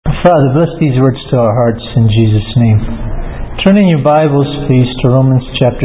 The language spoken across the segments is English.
Father, bless these words to our hearts in Jesus' name. Turn in your Bibles, please, to Romans chapter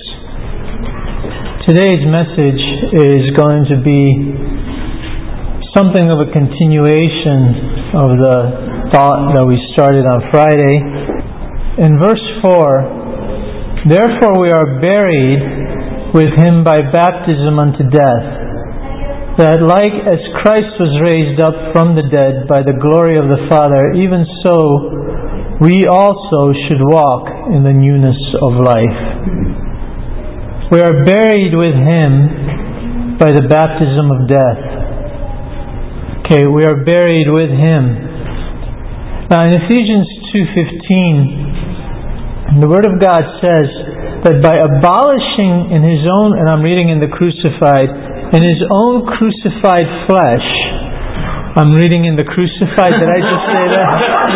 6. Today's message is going to be something of a continuation of the thought that we started on Friday. In verse 4, therefore we are buried with Him by baptism unto death, that like as Christ was raised up from the dead by the glory of the Father, even so we also should walk in the newness of life. We are buried with Him by the baptism of death. Okay, we are buried with Him. Now in Ephesians 2:15, the Word of God says that by abolishing in His own, and I'm reading in the Crucified, in His own crucified flesh. I'm reading in the Crucified. Did I just say that?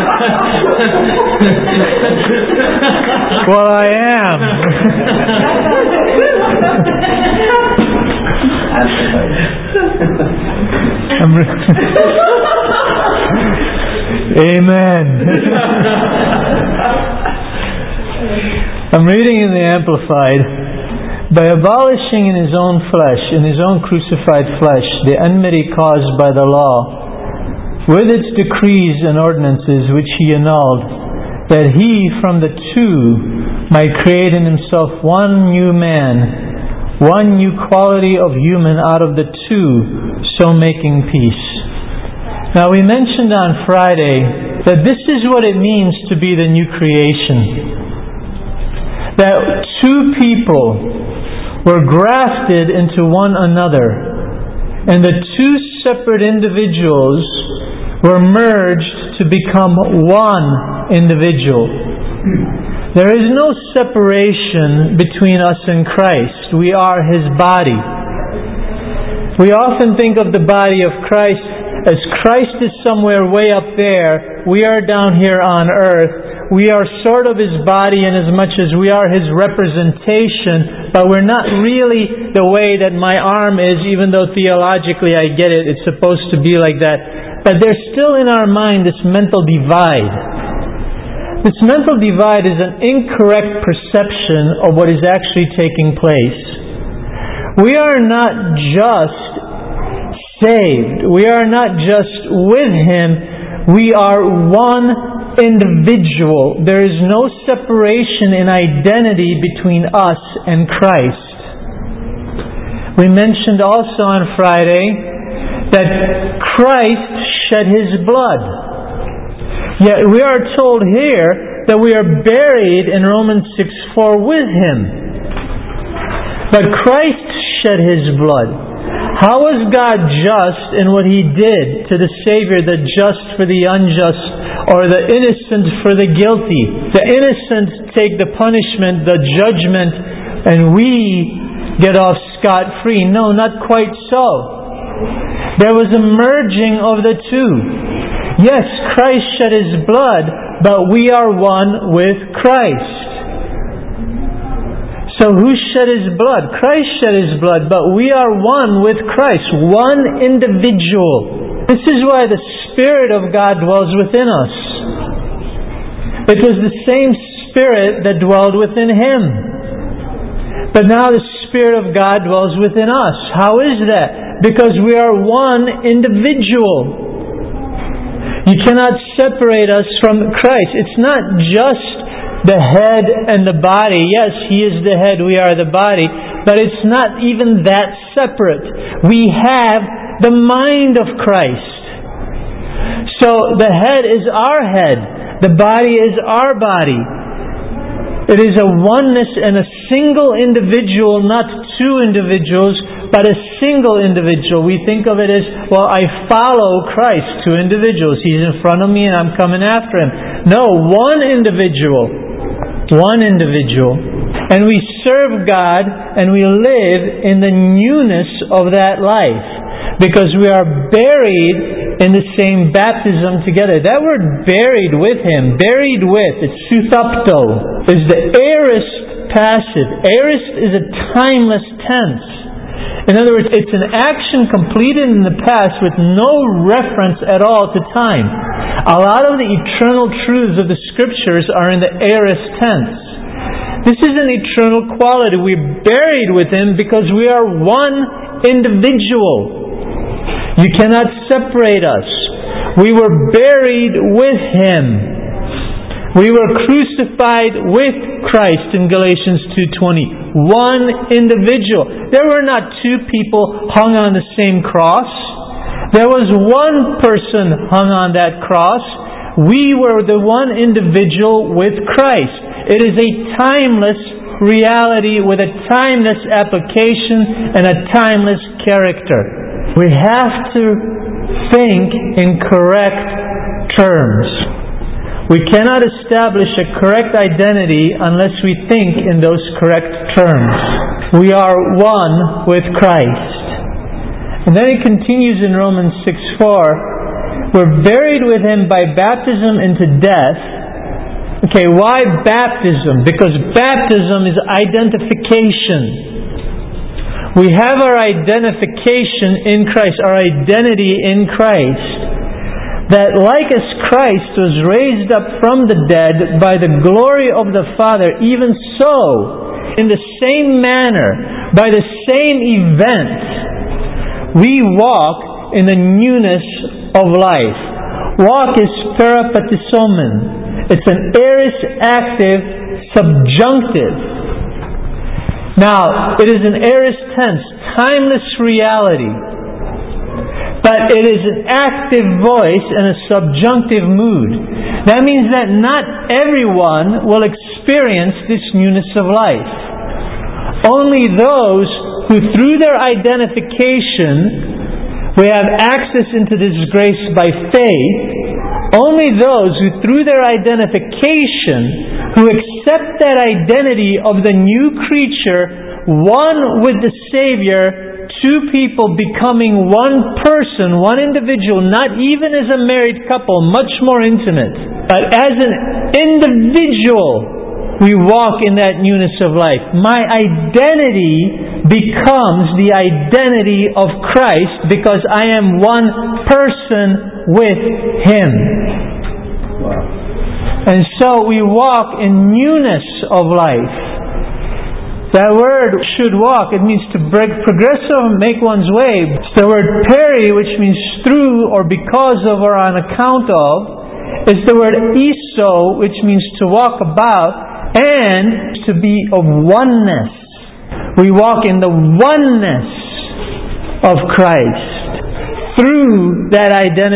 Well, I am. Amen. I'm reading in the Amplified. By abolishing in His own flesh, in His own crucified flesh, the enmity caused by the law, with its decrees and ordinances which He annulled, that He from the two might create in Himself one new man, one new quality of human out of the two, so making peace. Now we mentioned on Friday that this is what it means to be the new creation. That two people were grafted into one another, and the two separate individuals were merged to become one individual. There is no separation between us and Christ. We are His body. We often think of the body of Christ as Christ is somewhere way up there. We are down here on earth. We are sort of His body in as much as we are His representation, but we're not really the way that my arm is, even though theologically I get it, it's supposed to be like that. But there's still in our mind this mental divide. This mental divide is an incorrect perception of what is actually taking place. We are not just saved. We are not just with Him. We are one individual. There is no separation in identity between us and Christ. We mentioned also on Friday that Christ shed His blood. Yet we are told here that we are buried in Romans 6:4 with Him. But Christ shed His blood. How was God just in what He did to the Savior, the just for the unjust, or the innocent for the guilty? The innocent take the punishment, the judgment, and we get off scot-free. No, not quite so. There was a merging of the two. Yes, Christ shed His blood, but we are one with Christ. So who shed His blood? Christ shed His blood, but we are one with Christ, one individual. This is why the Spirit of God dwells within us. It was the same Spirit that dwelled within Him. But now the Spirit of God dwells within us. How is that? Because we are one individual. You cannot separate us from Christ. It's not just the head and the body. Yes, He is the head, we are the body. But it's not even that separate. We have the mind of Christ. So the head is our head. The body is our body. It is a oneness and a single individual, not two individuals, but a single individual. We think of it as, well, I follow Christ, two individuals. He's in front of me and I'm coming after Him. No, one individual. One individual. And we serve God and we live in the newness of that life. Because we are buried in the same baptism together. That word buried with Him, buried with, it's suthapto, is the aorist passive. Aorist is a timeless tense. In other words, it's an action completed in the past with no reference at all to time. A lot of the eternal truths of the Scriptures are in the aorist tense. This is an eternal quality. We're buried with Him because we are one individual. You cannot separate us. We were buried with Him. We were crucified with Christ in Galatians 2:20. One individual. There were not two people hung on the same cross. There was one person hung on that cross. We were the one individual with Christ. It is a timeless reality with a timeless application and a timeless character. We have to think in correct terms. We cannot establish a correct identity unless we think in those correct terms. We are one with Christ. And then it continues in Romans 6:4, we're buried with Him by baptism into death. Okay, why baptism? Because baptism is identification. We have our identification in Christ, our identity in Christ. That like as Christ was raised up from the dead by the glory of the Father, even so, in the same manner, by the same event, we walk in the newness of life. Walk is peripatissomon. It's an aorist active subjunctive. Now, it is an aorist tense, timeless reality. But it is an active voice and a subjunctive mood. That means that not everyone will experience this newness of life. Only those who through their identification, we have access into this grace by faith. Only those who through their identification, who accept that identity of the new creature, one with the Savior, two people becoming one person, one individual, not even as a married couple, much more intimate. But as an individual, we walk in that newness of life. My identity becomes the identity of Christ because I am one person with Him. And so we walk in newness of life. That word should walk, it means to progresso, make one's way. It's the word peri, which means through or because of or on account of. It's the word iso, which means to walk about and to be of oneness. We walk in the oneness of Christ through that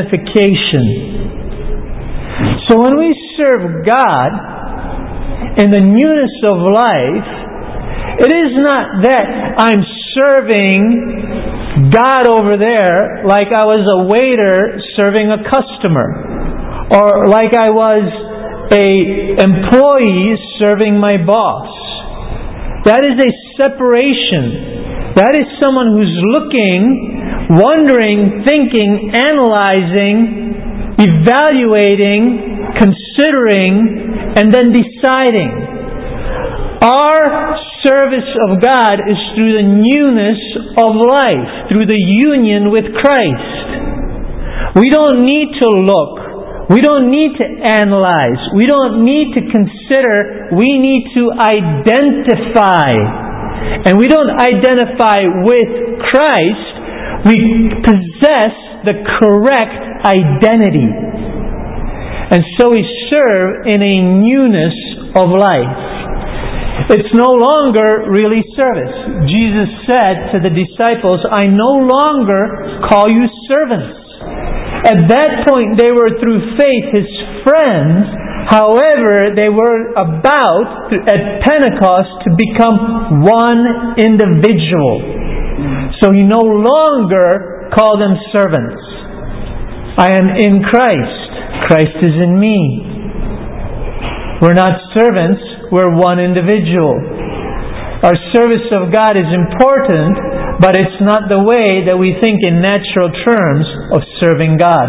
identification. So when we serve God in the newness of life, it is not that I'm serving God over there like I was a waiter serving a customer, or like I was an employee serving my boss. That is a separation. That is someone who's looking, wondering, thinking, analyzing, evaluating, considering, and then deciding. Our service of God is through the newness of life, through the union with Christ. We don't need to look. We don't need to analyze. We don't need to consider. We need to identify. And we don't identify with Christ. We possess the correct identity. And so we serve in a newness of life. It's no longer really service. Jesus said to the disciples, I no longer call you servants. At that point, they were through faith His friends. However, they were about, at Pentecost, to become one individual. So He no longer called them servants. I am in Christ. Christ is in me. We're not servants. We're one individual. Our service of God is important, but it's not the way that we think in natural terms of serving God.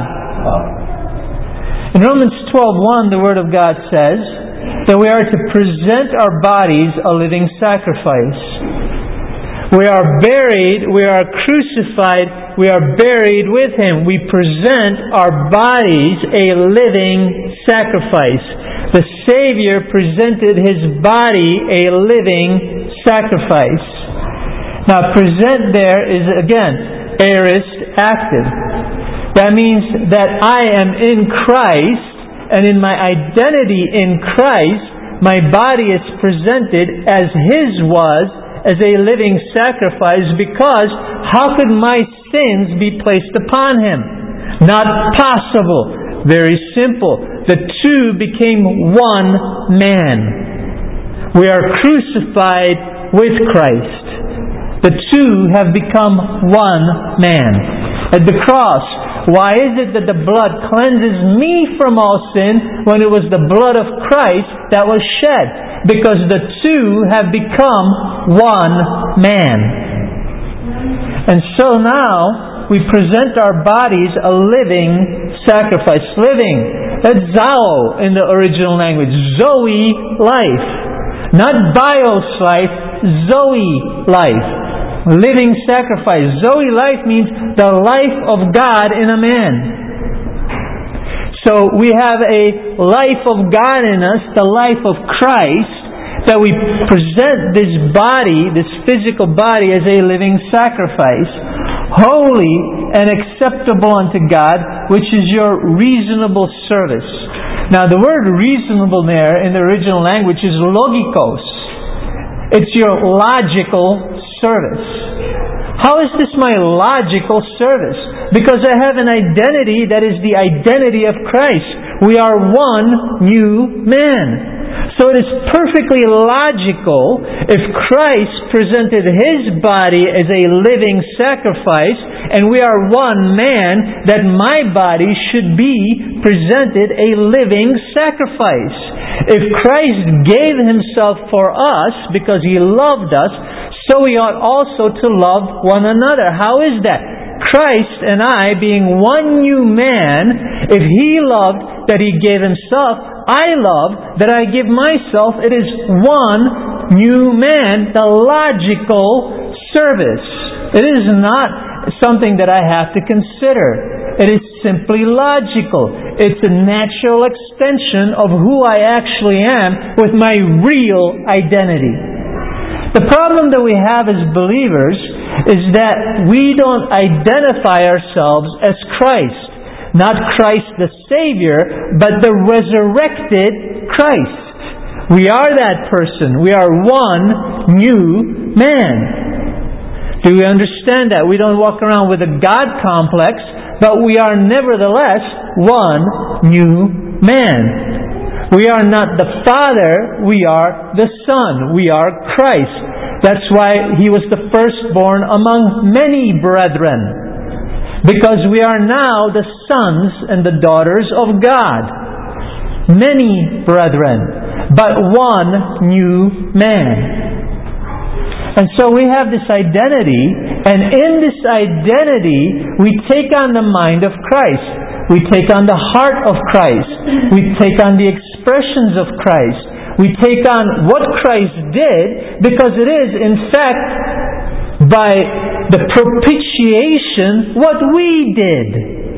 In Romans 12:1, the Word of God says that we are to present our bodies a living sacrifice. We are buried, we are crucified, we are buried with Him. We present our bodies a living sacrifice. The Savior presented His body a living sacrifice. Now, present there is, again, aorist active. That means that I am in Christ, and in my identity in Christ, my body is presented as His was, as a living sacrifice, because how could my sins be placed upon Him? Not possible. Very simple. The two became one man. We are crucified with Christ. The two have become one man. At the cross, why is it that the blood cleanses me from all sin when it was the blood of Christ that was shed? Because the two have become one man. And so now we present our bodies a living sacrifice. Living. That's Zoe in the original language. Zoe life. Not bios life. Zoe life. Living sacrifice. Zoe life means the life of God in a man. So we have a life of God in us, the life of Christ, that we present this body, this physical body, as a living sacrifice, holy and acceptable unto God, which is your reasonable service. Now the word reasonable there in the original language is logikos. It's your logical service. How is this my logical service? Because I have an identity that is the identity of Christ. We are one new man. So it is perfectly logical if Christ presented His body as a living sacrifice and we are one man, that my body should be presented a living sacrifice. If Christ gave Himself for us because He loved us, so we ought also to love one another. How is that? Christ and I, being one new man, if He loved that He gave Himself, I love that I give myself. It is one new man, the logical service. It is not something that I have to consider. It is simply logical. It's a natural extension of who I actually am with my real identity. The problem that we have as believers is that we don't identify ourselves as Christ. Not Christ the Savior, but the resurrected Christ. We are that person. We are one new man. Do we understand that? We don't walk around with a God complex, but we are nevertheless one new man. We are not the Father, we are the Son. We are Christ. That's why He was the firstborn among many brethren. Because we are now the sons and the daughters of God. Many brethren, but one new man. And so we have this identity, and in this identity we take on the mind of Christ. We take on the heart of Christ. We take on the expressions of Christ. We take on what Christ did, because it is, in fact, by the propitiation, what we did.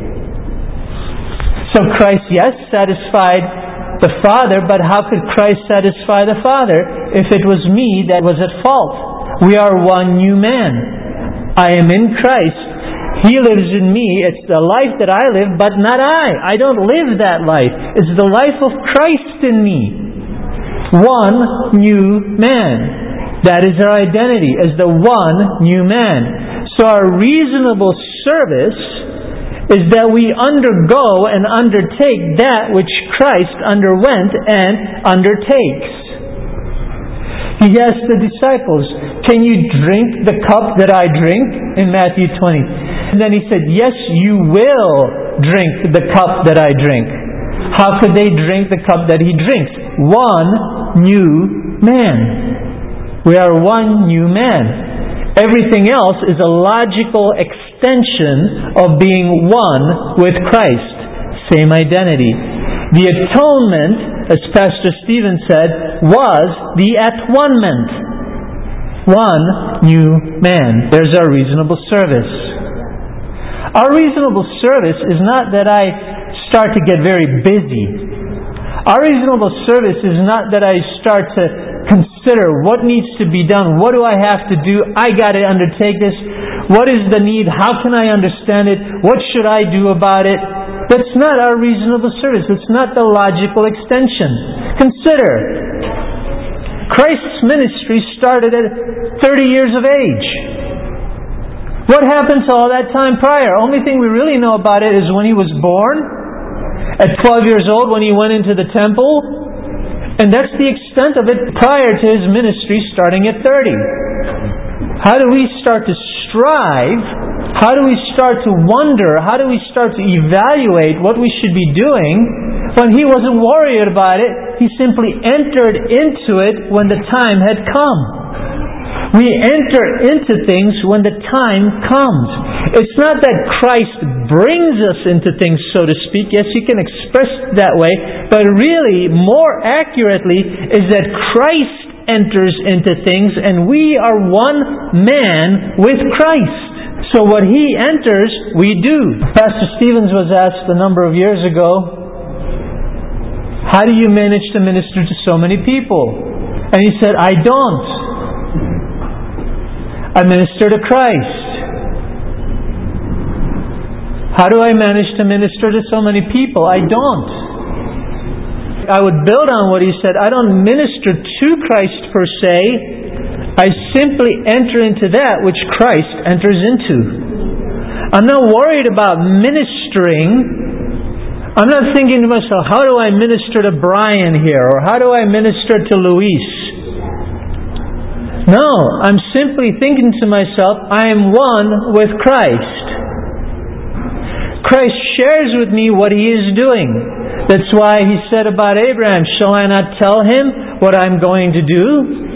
So Christ, yes, satisfied the Father, but how could Christ satisfy the Father if it was me that was at fault? We are one new man. I am in Christ. He lives in me. It's the life that I live, but not I. I don't live that life. It's the life of Christ in me. One new man. That is our identity, as the one new man. So our reasonable service is that we undergo and undertake that which Christ underwent and undertakes. He asked the disciples, "Can you drink the cup that I drink?" in Matthew 20. And then He said, "Yes, you will drink the cup that I drink." How could they drink the cup that He drinks? One new man. We are one new man. Everything else is a logical extension of being one with Christ. Same identity. The atonement, as Pastor Stephen said, was the at-one-ment. one new man. There's our reasonable service. Our reasonable service is not that I start to get very busy. Our reasonable service is not that I start to consider what needs to be done. What do I have to do? I got to undertake this. What is the need? How can I understand it? What should I do about it? That's not our reasonable service. It's not the logical extension. Consider, Christ's ministry started at 30 years of age. What happened to all that time prior? Only thing we really know about it is when He was born, at 12 years old when He went into the temple, and that's the extent of it prior to His ministry starting at 30. How do we start to strive? How do we start to wonder? How do we start to evaluate what we should be doing when He wasn't worried about it? He simply entered into it when the time had come. We enter into things when the time comes. It's not that Christ brings us into things, so to speak. Yes, you can express it that way. But really, more accurately, is that Christ enters into things and we are one man with Christ. So what He enters, we do. Pastor Stevens was asked a number of years ago, how do you manage to minister to so many people? And he said, I don't. I minister to Christ. How do I manage to minister to so many people? I don't. I would build on what he said. I don't minister to Christ per se. I simply enter into that which Christ enters into. I'm not worried about ministering. I'm not thinking to myself, how do I minister to Brian here? Or how do I minister to Luis? No, I'm simply thinking to myself, I am one with Christ. Christ shares with me what He is doing. That's why He said about Abraham, shall I not tell him what I'm going to do?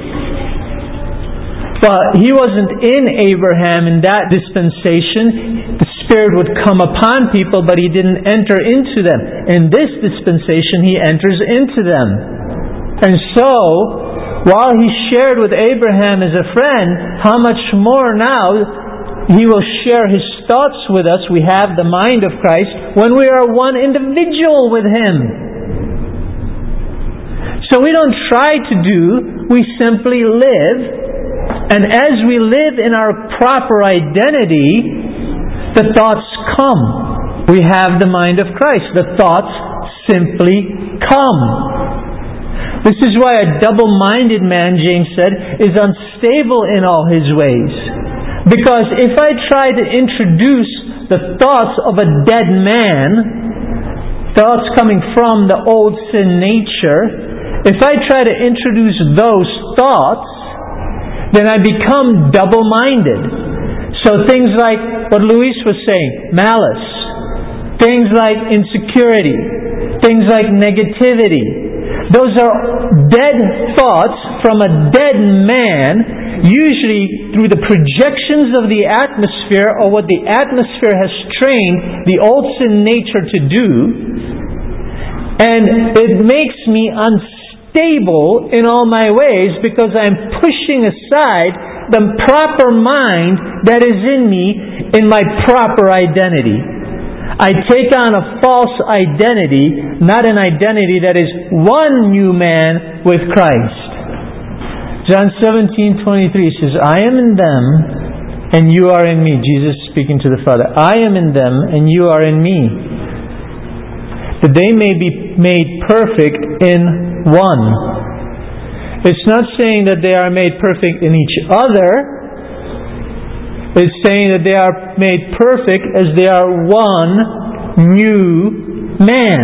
But He wasn't in Abraham in that dispensation. The Spirit would come upon people, but He didn't enter into them. In this dispensation, He enters into them. And so, while He shared with Abraham as a friend, how much more now He will share His thoughts with us. We have the mind of Christ when we are one individual with Him. So we don't try to do, we simply live. And as we live in our proper identity, the thoughts come. We have the mind of Christ. The thoughts simply come. This is why a double-minded man, James said, is unstable in all his ways. Because if I try to introduce the thoughts of a dead man, thoughts coming from the old sin nature, if I try to introduce those thoughts, then I become double-minded. So things like what Luis was saying, malice, things like insecurity, things like negativity, those are dead thoughts from a dead man, usually through the projections of the atmosphere or what the atmosphere has trained the old sin nature to do. And it makes me unstable in all my ways because I'm pushing aside the proper mind that is in me in my proper identity. I take on a false identity, not an identity that is one new man with Christ. John 17:23 says, I am in them and you are in me. Jesus speaking to the Father. I am in them and you are in me, that they may be made perfect in one. It's not saying that they are made perfect in each other. It's saying that they are made perfect as they are one new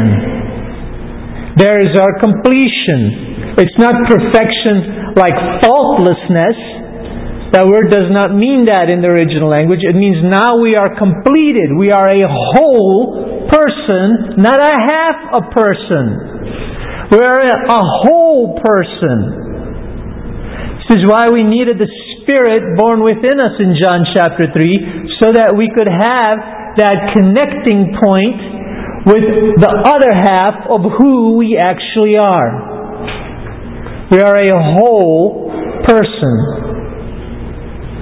man. There is our completion. It's not perfection like faultlessness. That word does not mean that in the original language. It means now we are completed. We are a whole person, not a half a person. We are a whole person. This is why we needed the Spirit born within us in John chapter 3, so that we could have that connecting point with the other half of who we actually are. We are a whole person.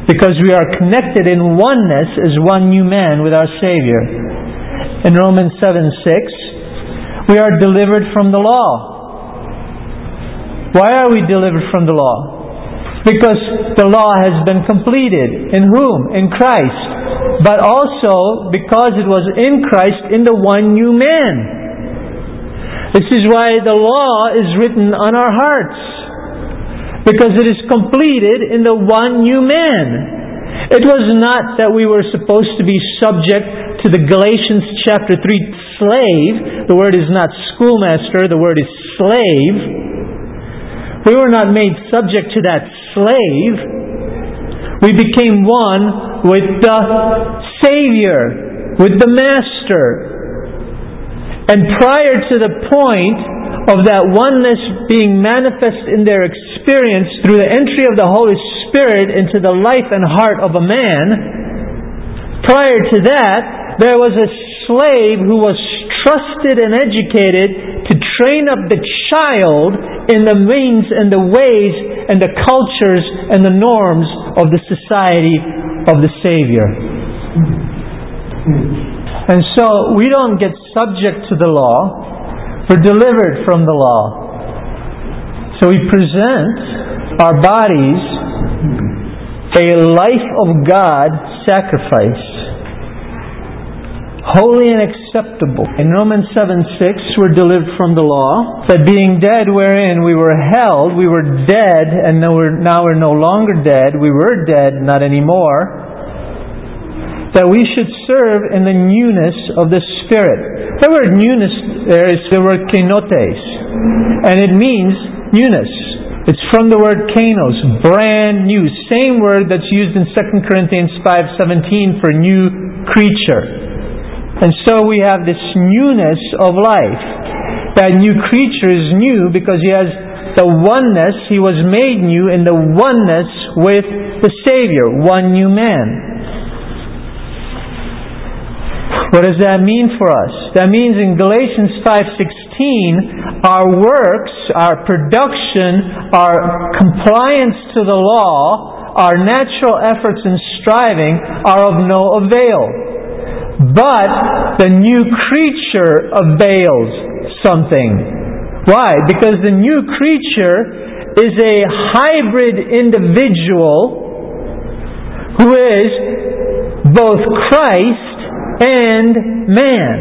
because we are connected in oneness as one new man with our Savior. In Romans 7:6, we are delivered from the law. Why are we delivered from the law? Because the law has been completed. In whom? In Christ. But also because it was in Christ, in the one new man. This is why the law is written on our hearts. Because it is completed in the one new man. It was not that we were supposed to be subject to the Galatians chapter 3 slave. The word is not schoolmaster, the word is slave. We were not made subject to that slave. We became one with the Savior, with the Master. And prior to the point of that oneness being manifest in their experience through the entry of the Holy Spirit into the life and heart of a man, prior to that, there was a slave who was trusted and educated to train up the child in the means and the ways and the cultures and the norms of the society of the Savior. And so we don't get subject to the law. We're delivered from the law. So we present our bodies a life of God sacrifice, holy and acceptable. In Romans 7:6, we're delivered from the law, that being dead wherein we were held, we were dead, and now we're no longer dead. We were dead, not anymore. That we should serve in the newness of the Spirit. The word newness there is the word kenotes, and it means newness. It's from the word kanos, brand new. Same word that's used in 2 Corinthians 5:17 for new creature. And so we have this newness of life. That new creature is new because he has the oneness. He was made new in the oneness with the Savior. One new man. What does that mean for us? That means in Galatians 5:16, our works, our production, our compliance to the law, our natural efforts and striving are of no avail. But the new creature avails something. Why? Because the new creature is a hybrid individual who is both Christ and man.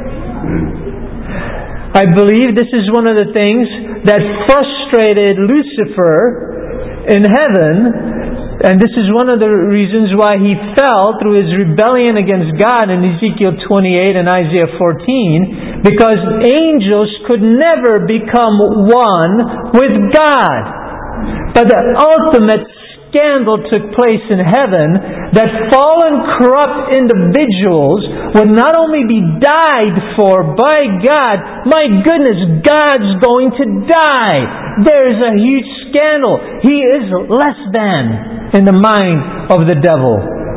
I believe this is one of the things that frustrated Lucifer in heaven. And this is one of the reasons why he fell through his rebellion against God in Ezekiel 28 and Isaiah 14, because angels could never become one with God. But the ultimate scandal took place in heaven, that fallen, corrupt individuals would not only be died for by God, my goodness, God's going to die. There's a huge scandal. He is less than in the mind of the devil.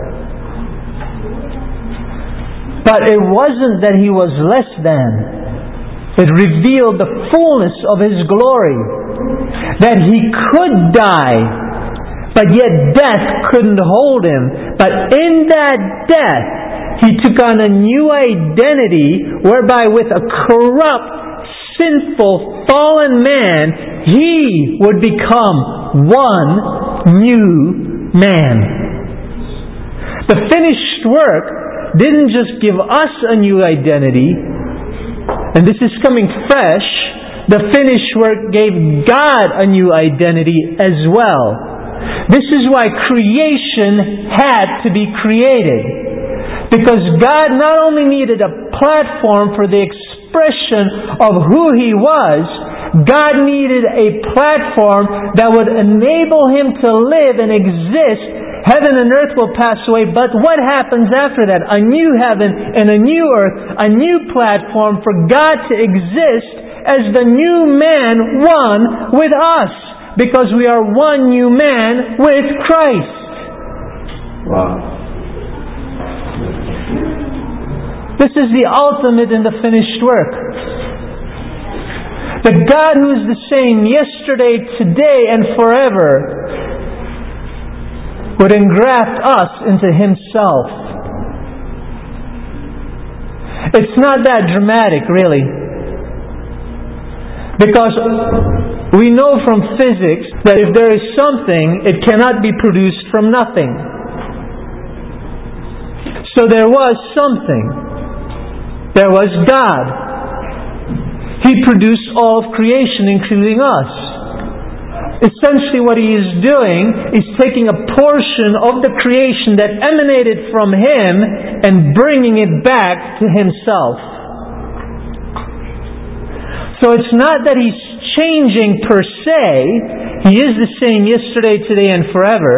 But it wasn't that he was less than. It revealed the fullness of his glory. That he could die, but yet death couldn't hold him. But in that death, he took on a new identity, whereby with a corrupt, sinful, fallen man, he would become one new man. The finished work didn't just give us a new identity, and this is coming fresh. The finished work gave God a new identity as well. This is why creation had to be created. Because God not only needed a platform for the expression of who He was, God needed a platform that would enable Him to live and exist. Heaven and earth will pass away, but what happens after that? A new heaven and a new earth, a new platform for God to exist as the new man, one with us. Because we are one new man with Christ. Wow. This is the ultimate in the finished work. The God who is the same yesterday, today, and forever would engraft us into Himself. It's not that dramatic, really. Because we know from physics that if there is something, it cannot be produced from nothing. So there was something. There was God. He produced all of creation, including us. Essentially what He is doing is taking a portion of the creation that emanated from Him and bringing it back to Himself. So it's not that He's changing per se. He is the same yesterday, today, and forever.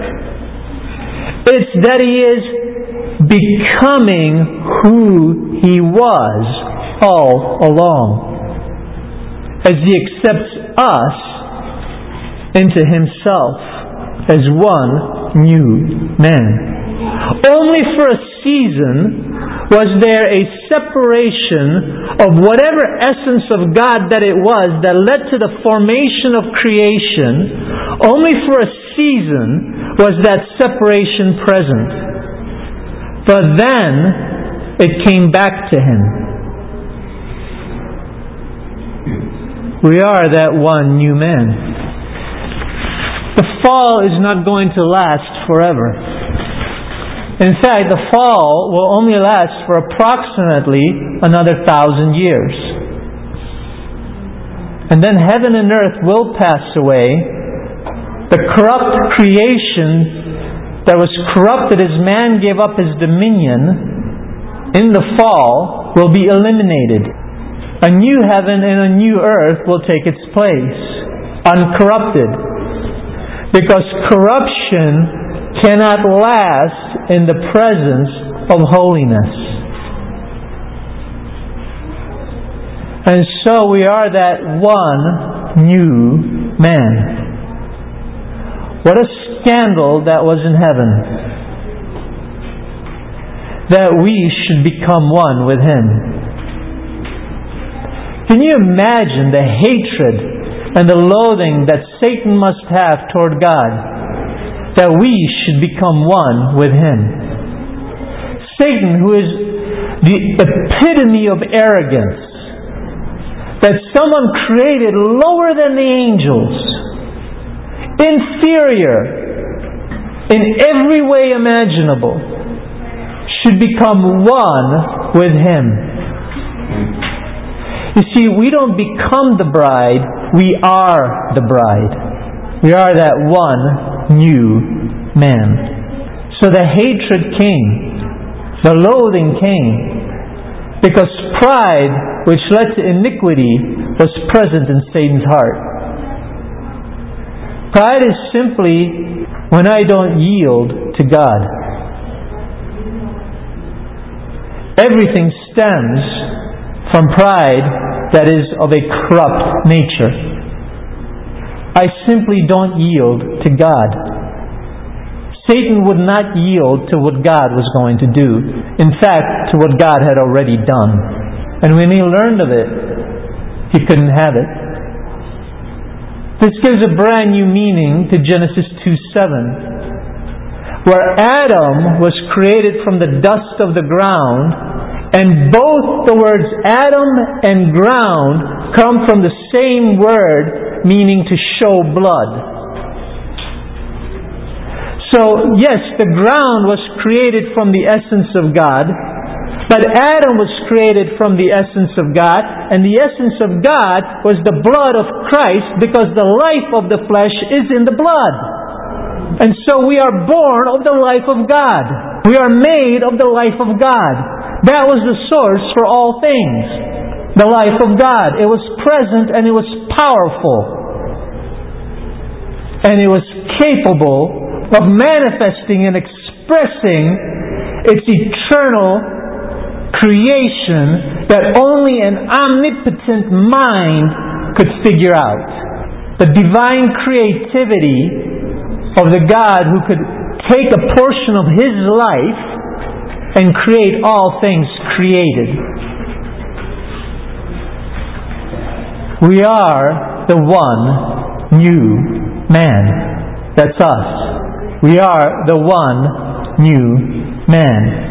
It's that He is becoming who He was all along, as He accepts us into Himself as one new man. Only for a season was there a separation of whatever essence of God that it was that led to the formation of creation. Only for a season was that separation present. But then it came back to Him. We are that one new man. The fall is not going to last forever. In fact, the fall will only last for approximately another 1,000 years. And then heaven and earth will pass away. The corrupt creation that was corrupted as man gave up his dominion in the fall will be eliminated. A new heaven and a new earth will take its place, uncorrupted. Because corruption cannot last in the presence of holiness. And so we are that one new man. What a scandal that was in heaven. That we should become one with Him. Can you imagine the hatred and the loathing that Satan must have toward God, that we should become one with Him? Satan, who is the epitome of arrogance, that someone created lower than the angels, inferior in every way imaginable, should become one with Him. You see, we don't become the bride, we are the bride. We are that one new man. So the hatred came, the loathing came, because pride, which led to iniquity, was present in Satan's heart. Pride is simply when I don't yield to God. Everything stems from pride that is of a corrupt nature. I simply don't yield to God. Satan would not yield to what God was going to do. In fact, to what God had already done. And when he learned of it, he couldn't have it. This gives a brand new meaning to Genesis 2:7, where Adam was created from the dust of the ground. And both the words Adam and ground come from the same word, meaning to show blood. So, yes, the ground was created from the essence of God, but Adam was created from the essence of God, and the essence of God was the blood of Christ, because the life of the flesh is in the blood. And so we are born of the life of God. We are made of the life of God. That was the source for all things. The life of God. It was present and it was powerful. And it was capable of manifesting and expressing its eternal creation that only an omnipotent mind could figure out. The divine creativity of the God who could take a portion of His life and create all things created. We are the one new man. That's us. We are the one new man.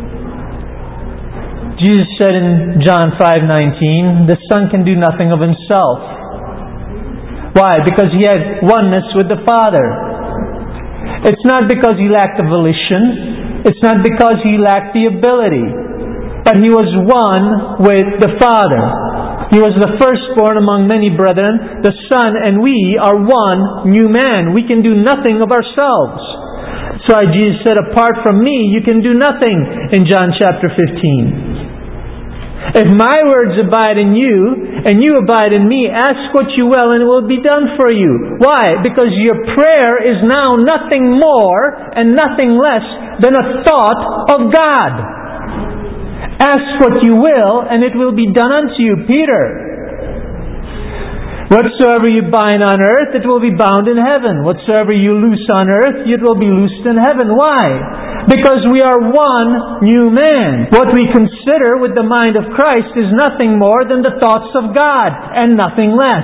Jesus said in John 5:19, the Son can do nothing of Himself. Why? Because He had oneness with the Father. It's not because He lacked the volition. It's not because He lacked the ability. But He was one with the Father. He was the firstborn among many brethren. The Son and we are one new man. We can do nothing of ourselves. That's why Jesus said, apart from me, you can do nothing in John chapter 15. If my words abide in you, and you abide in me, ask what you will, and it will be done for you. Why? Because your prayer is now nothing more and nothing less than a thought of God. Ask what you will, and it will be done unto you. Peter, whatsoever you bind on earth, it will be bound in heaven. Whatsoever you loose on earth, it will be loosed in heaven. Why? Because we are one new man. What we consider with the mind of Christ is nothing more than the thoughts of God, and nothing less.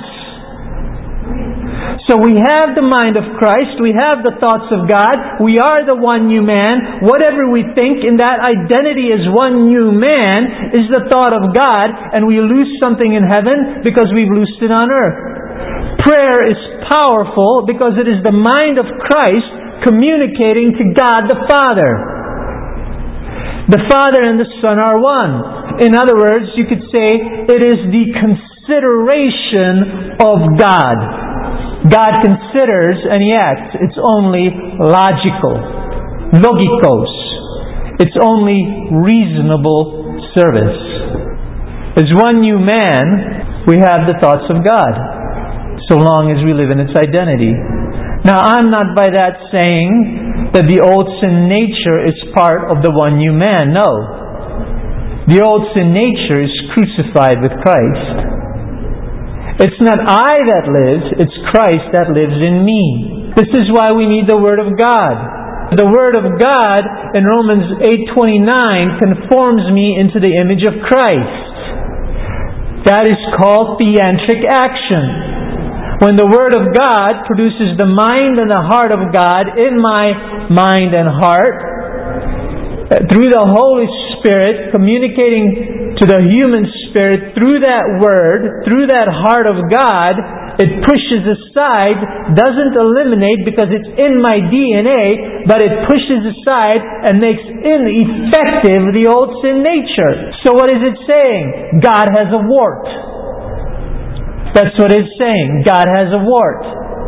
So we have the mind of Christ, we have the thoughts of God, we are the one new man. Whatever we think in that identity as one new man is the thought of God, and we loose something in heaven because we've loosed it on earth. Prayer is powerful because it is the mind of Christ communicating to God the Father. The Father and the Son are one. In other words, you could say it is the consideration of God. God considers and He acts. It's only logical. Logikos. It's only reasonable service. As one new man, we have the thoughts of God, so long as we live in its identity. Now, I'm not by that saying that the old sin nature is part of the one new man. No. The old sin nature is crucified with Christ. It's not I that lives, it's Christ that lives in me. This is why we need the Word of God. The Word of God in Romans 8:29 conforms me into the image of Christ. That is called theantric action. When the Word of God produces the mind and the heart of God in my mind and heart, through the Holy Spirit communicating to the human spirit through that Word, through that heart of God, it pushes aside, doesn't eliminate because it's in my DNA, but it pushes aside and makes ineffective the old sin nature. So what is it saying? God has a wart. That's what it's saying. God has a wart.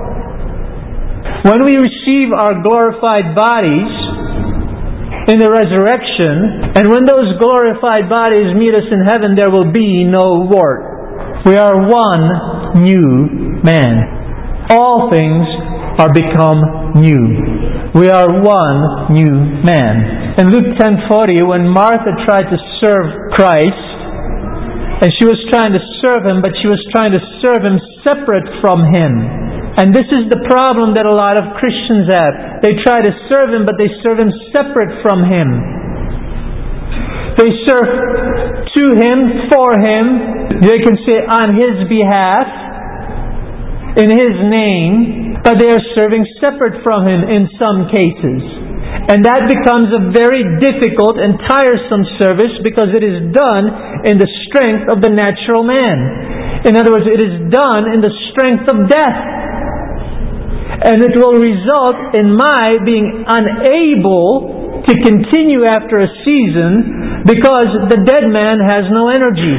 When we receive our glorified bodies in the resurrection, and when those glorified bodies meet us in heaven, there will be no wart. We are one new man. All things are become new. We are one new man. In Luke 10:40, when Martha tried to serve Christ, and she was trying to serve Him, but she was trying to serve Him separate from Him. And this is the problem that a lot of Christians have. They try to serve Him, but they serve Him separate from Him. They serve to Him, for Him. They can say on His behalf, in His name, but they are serving separate from Him in some cases. And that becomes a very difficult and tiresome service because it is done in the strength of the natural man. In other words, it is done in the strength of death. And it will result in my being unable to continue after a season because the dead man has no energy.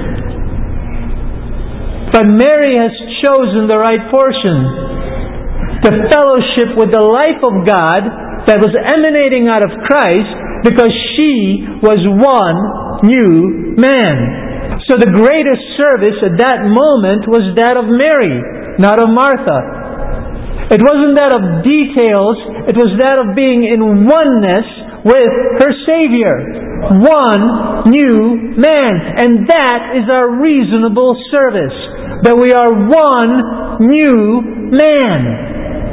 But Mary has chosen the right portion. The fellowship with the life of God that was emanating out of Christ because she was one new man. So the greatest service at that moment was that of Mary, not of Martha. It wasn't that of details, it was that of being in oneness with her Savior. One new man. And that is our reasonable service. That we are one new man.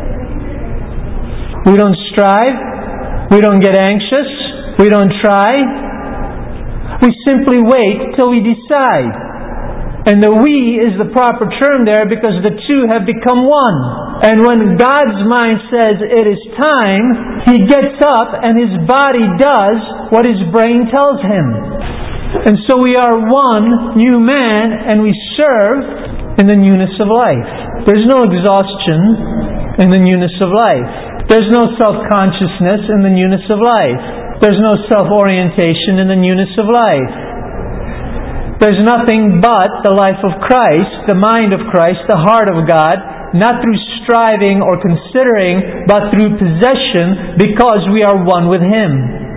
We don't strive. We don't get anxious. We don't try. We simply wait till we decide. And the we is the proper term there because the two have become one. And when God's mind says it is time, He gets up and His body does what His brain tells Him. And so we are one new man and we serve in the newness of life. There's no exhaustion in the newness of life. There's no self-consciousness in the newness of life. There's no self-orientation in the newness of life. There's nothing but the life of Christ, the mind of Christ, the heart of God, not through striving or considering, but through possession, because we are one with Him.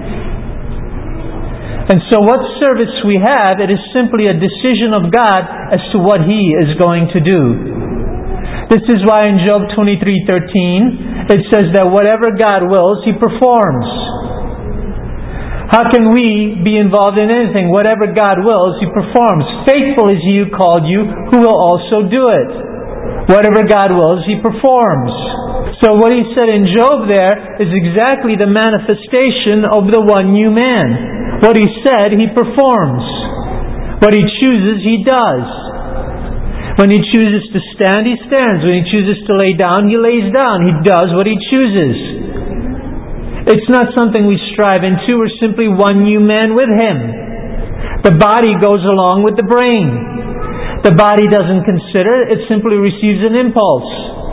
And so what service we have, it is simply a decision of God as to what He is going to do. This is why in Job 23:13 it says that whatever God wills, He performs. How can we be involved in anything? Whatever God wills, He performs. Faithful is He who called you, who will also do it. Whatever God wills, He performs. So what He said in Job there is exactly the manifestation of the one new man. What He said, He performs. What He chooses, He does. When He chooses to stand, He stands. When He chooses to lay down, He lays down. He does what He chooses. It's not something we strive into. We're simply one new man with Him. The body goes along with the brain. The body doesn't consider. It simply receives an impulse.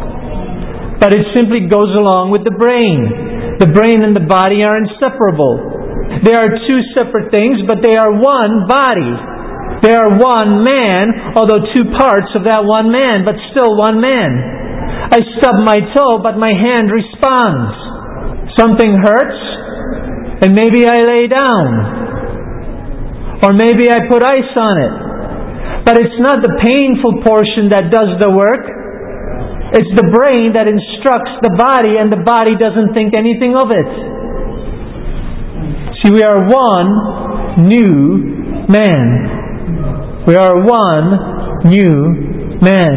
But it simply goes along with the brain. The brain and the body are inseparable. They are two separate things, but they are one body. They are one man, although two parts of that one man, but still one man. I stub my toe, but my hand responds. Something hurts, and maybe I lay down. Or maybe I put ice on it. But it's not the painful portion that does the work. It's the brain that instructs the body, and the body doesn't think anything of it. See, we are one new man. We are one new man.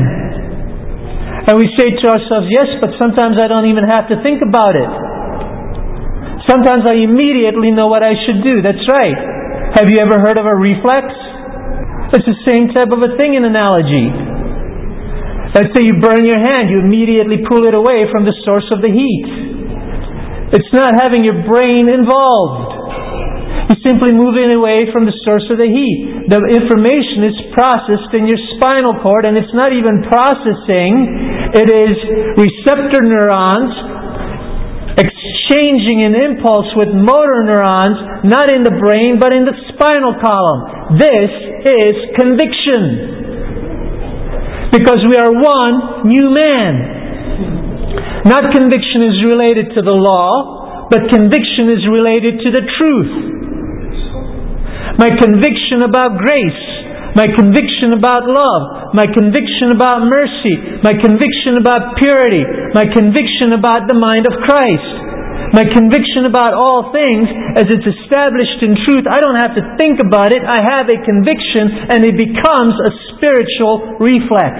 And we say to ourselves, yes, but sometimes I don't even have to think about it. Sometimes I immediately know what I should do. That's right. Have you ever heard of a reflex? It's the same type of a thing in analogy. Let's say you burn your hand. You immediately pull it away from the source of the heat. It's not having your brain involved. You simply move it away from the source of the heat. The information is processed in your spinal cord, and it's not even processing. It is receptor neurons exchanging an impulse with motor neurons, not in the brain, but in the spinal column. This is conviction. Because we are one new man. Not conviction is related to the law, but conviction is related to the truth. My conviction about grace, my conviction about love, my conviction about mercy, my conviction about purity, my conviction about the mind of Christ, my conviction about all things as it's established in truth. I don't have to think about it. I have a conviction and it becomes a spiritual reflex.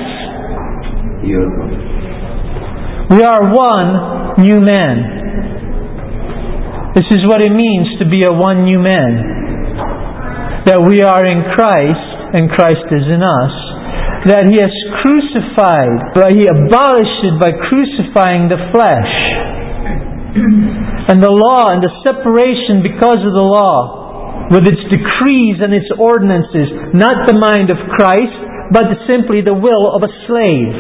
We are one new man. This is what it means to be a one new man. That we are in Christ and Christ is in us, that He has crucified, but He abolished it by crucifying the flesh. And the law and the separation because of the law, with its decrees and its ordinances, not the mind of Christ, but simply the will of a slave.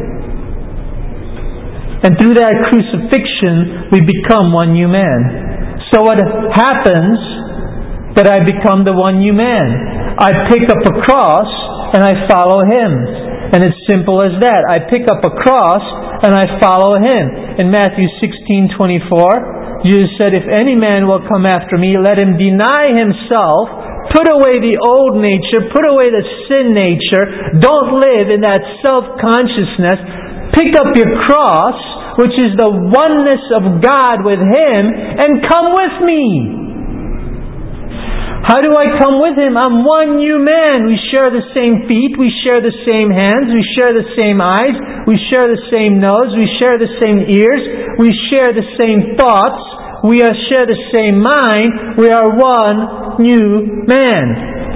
And through that crucifixion, we become one new man. So what happens that I become the one new man? I pick up a cross and I follow Him. And it's simple as that. I pick up a cross and I follow Him. In Matthew 16:24, Jesus said, if any man will come after me, let him deny himself, put away the old nature, put away the sin nature, don't live in that self-consciousness, pick up your cross, which is the oneness of God with Him, and come with me. How do I come with Him? I'm one new man. We share the same feet. We share the same hands. We share the same eyes. We share the same nose. We share the same ears. We share the same thoughts. We share the same mind. We are one new man.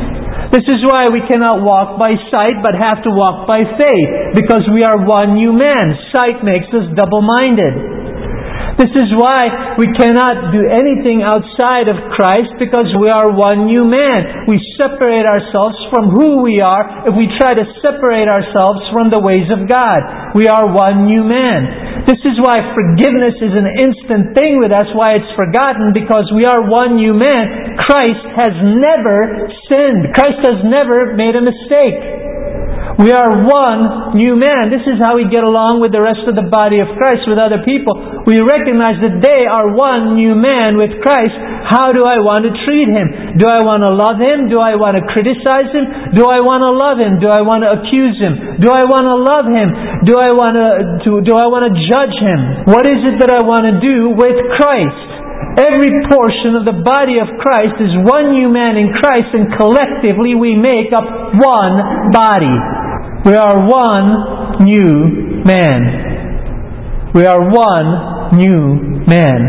This is why we cannot walk by sight but have to walk by faith, because we are one new man. Sight makes us double-minded. This is why we cannot do anything outside of Christ, because we are one new man. We separate ourselves from who we are if we try to separate ourselves from the ways of God. We are one new man. This is why forgiveness is an instant thing with us, why it's forgotten, because we are one new man. Christ has never sinned. Christ has never made a mistake. We are one new man. This is how we get along with the rest of the body of Christ, with other people. We recognize that they are one new man with Christ. How do I want to treat him? Do I want to love him? Do I want to criticize him? Do I want to love him? Do I want to accuse him? Do I want to love him? Do I want to judge him? What is it that I want to do with Christ? Every portion of the body of Christ is one new man in Christ, and collectively we make up one body. We are one new man. We are one new man.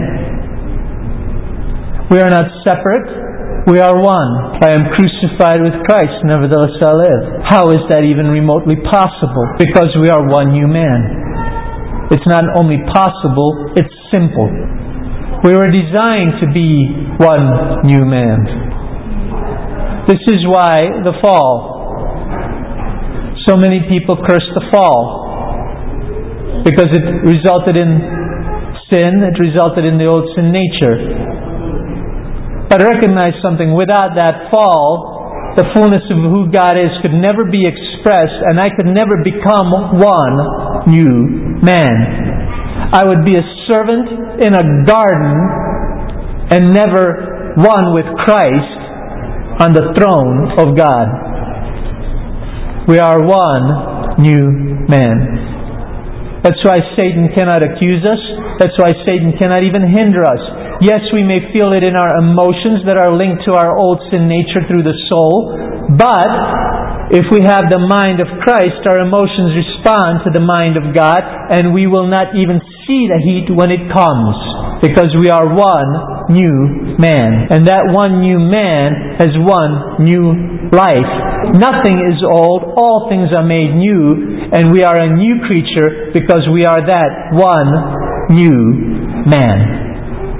We are not separate. We are one. I am crucified with Christ, nevertheless I live. How is that even remotely possible? Because we are one new man. It's not only possible, it's simple. We were designed to be one new man. This is why the fall. So many people curse the fall because it resulted in sin, it resulted in the old sin nature. But recognize something, without that fall, the fullness of who God is could never be expressed, and I could never become one new man. I would be a servant in a garden and never one with Christ on the throne of God. We are one new man. That's why Satan cannot accuse us. That's why Satan cannot even hinder us. Yes, we may feel it in our emotions that are linked to our old sin nature through the soul, but if we have the mind of Christ, our emotions respond to the mind of God, and we will not even see the heat when it comes, because we are one new man. And that one new man has one new life. Nothing is old, all things are made new, and we are a new creature because we are that one new man.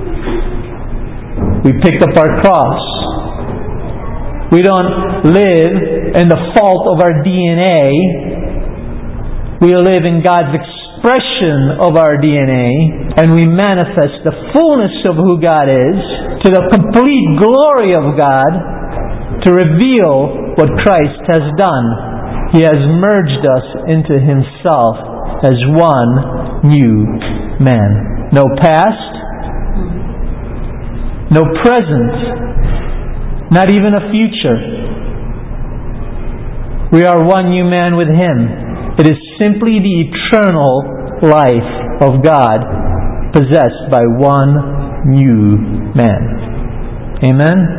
We pick up our cross. We don't live in the fault of our DNA. We live in God's expression of our DNA, and we manifest the fullness of who God is to the complete glory of God to reveal what Christ has done. He has merged us into Himself as one new man. No past, no present, not even a future. We are one new man with Him. It is simply the eternal life of God possessed by one new man. Amen?